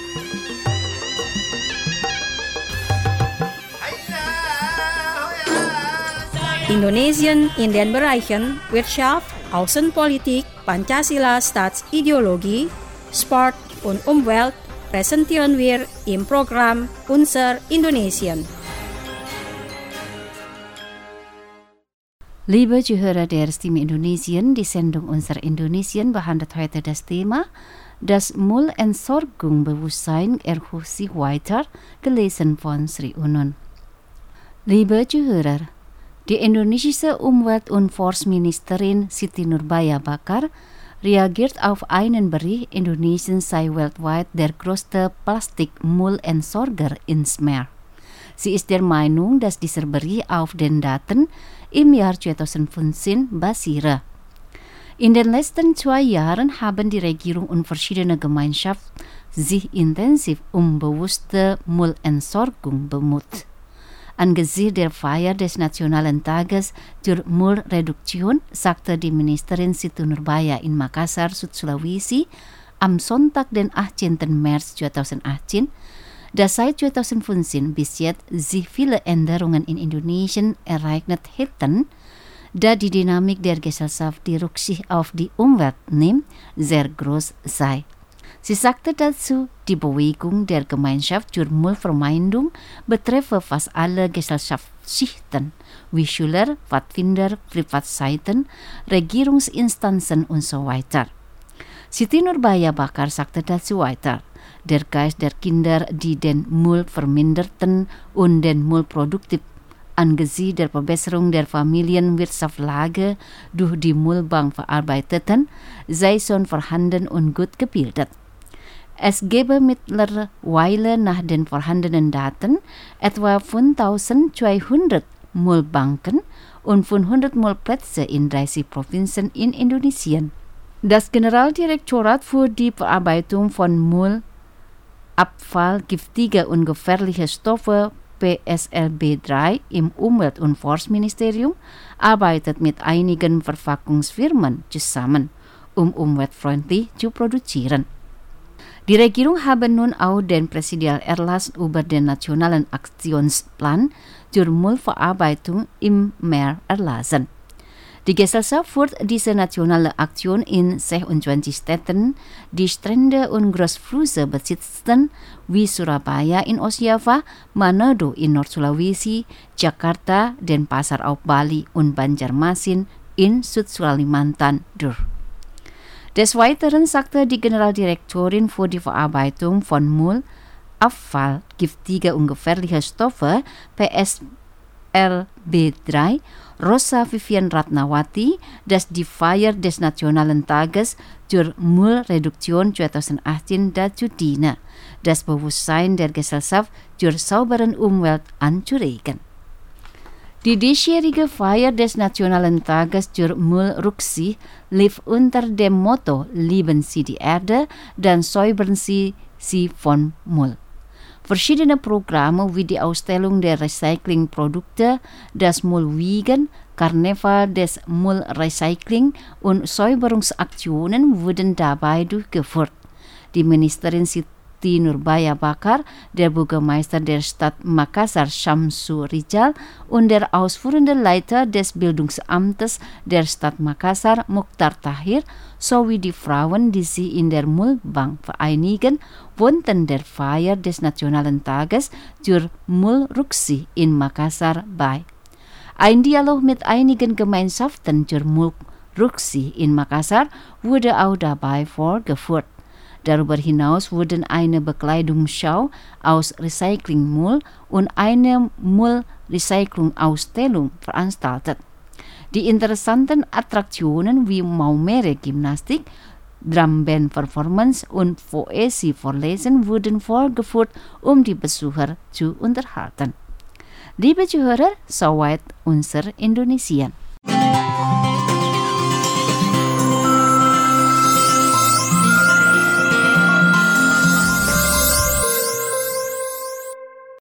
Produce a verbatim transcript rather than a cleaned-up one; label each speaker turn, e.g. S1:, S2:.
S1: Indonesian in den Bereichen Wirtschaft, Außenpolitik, Pancasila Staatsideologie, Sport und Umwelt präsentieren wir im Programm Unser Indonesien.
S2: Liebe Zuhörer der Stimme Indonesien, die Sendung Unser Indonesien behandelt heute das Thema Das Müllentsorgungbewusstsein erhöht sich weiter, gelesen von Sri Unun. Liebe Zuhörer, die indonesische Umwelt- und Forstministerin Siti Nurbaya Bakar reagiert auf einen Bericht, Indonesien sei weltweit der größte Plastikmüllentsorger ins Meer. Sie ist der Meinung, dass dieser Bericht auf den Daten im Jahr zweitausendfünfzehn basiere. In den letzten zwei Jahren haben die Regierung und verschiedene Gemeinschaften sich intensiv um bewusste Müllentsorgung bemüht. Angesichts der Feier des Nationalen Tages zur Müllreduktion sagte die Ministerin Siti Nurbaya in Makassar, Südsulawesi, am Sonntag, den achtzehnten März zweitausendachtzehn, dass seit zweitausendfünfzehn bis jetzt sich viele Änderungen in Indonesien ereignet hätten, da die Dynamik der Gesellschaft, die Rücksicht auf die Umwelt nimmt, sehr groß sei. Sie sagte dazu, die Bewegung der Gemeinschaft zur Müllvermeidung betreffe fast alle Gesellschaftsschichten, wie Schüler, Pfadfinder, Privatseiten, Regierungsinstanzen und so weiter. Siti Nurbaya Bakar sagte dazu weiter, der Geist der Kinder, die den Müll verminderten und den Müll produktiv angesichts der Verbesserung der Familienwirtschaftslage durch die Müllbank verarbeiteten, sei schon vorhanden und gut gebildet. Es gebe mittlerweile nach den vorhandenen Daten etwa fünftausendzweihundert Müllbanken und fünfhundert Müllplätze in dreißig Provinzen in Indonesien. Das Generaldirektorat für die Verarbeitung von Müll, Abfall, giftige und gefährliche Stoffe P S L B drei im Umwelt- und Forstministerium arbeitet mit einigen Verpackungsfirmen zusammen, um umweltfreundlich zu produzieren. Die Regierung habe nun auch den Präsidialerlass über den Nationalen Aktionsplan zur Müllverarbeitung im Meer erlassen. Die Gesellschaft führt diese nationale Aktion in sechsundzwanzig Städten, die Strände und Großflüsse besitzen, wie Surabaya in Ostjava, Manado in Nord-Sulawesi, Jakarta, Denpasar auf Bali und Banjarmasin in Süd-Kalimantan durch. Des Weiteren sagte die Generaldirektorin für die Verarbeitung von Müll, Abfall, giftige und gefährliche Stoffe P S L B drei, Rosa Vivian Ratnawati, dass die Feier des Nationalen Tages zur Müllreduktion zweitausendachtzehn dazu diene, das Bewusstsein der Gesellschaft zur sauberen Umwelt anzuregen. Die diesjährige Feier des Nationalen Tages zur Müllrücksicht lief unter dem Motto Lieben Sie die Erde, dann säubern Sie sie von Müll. Verschiedene Programme wie die Ausstellung der Recyclingprodukte, das Müllwiegen, Karneval des Müllrecycling und Säuberungsaktionen wurden dabei durchgeführt. Die Ministerin Siti Nurbaya Bakar, der Bürgermeister der Stadt Makassar Syamsu Rijal und der ausführende Leiter des Bildungsamtes der Stadt Makassar Mukhtar Tahir sowie die Frauen, die sich in der Müllbank vereinigen, wohnten der Feier des Nationalen Tages zur Müllrücksicht in Makassar bei. Ein Dialog mit einigen Gemeinschaften zur Müllrücksicht in Makassar wurde auch dabei vorgeführt. Darüber hinaus wurden eine Bekleidungsschau aus Recyclingmüll und eine Müllrecycling-Ausstellung veranstaltet. Die interessanten Attraktionen wie Maumere-Gymnastik, Drumband-Performance und Poesie-Vorlesen wurden vorgeführt, um die Besucher zu unterhalten. Liebe Zuhörer, soweit unser Indonesien.